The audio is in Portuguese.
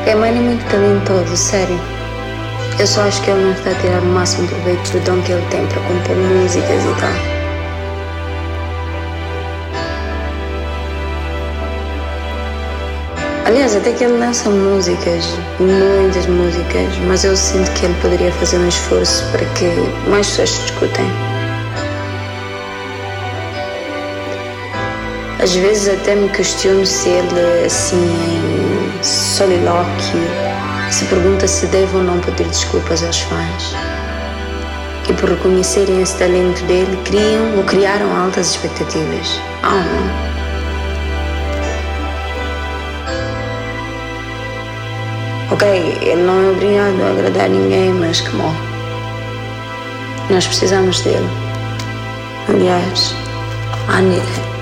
Mano é muito talentoso, sério. Eu só acho que ele não está a tirar o máximo proveito do dom que ele tem para compor músicas e tal. Aliás, até que ele lança músicas, muitas músicas, mas eu sinto que ele poderia fazer um esforço para que mais pessoas te escutem. Às vezes até me questiono se ele, assim, em solilóquio, se pergunta se deve ou não pedir desculpas aos fãs. Que por reconhecerem esse talento dele, criaram altas expectativas. Não. Ok, ele não é obrigado a agradar ninguém, mas que bom. Nós precisamos dele. Aliás, I need him.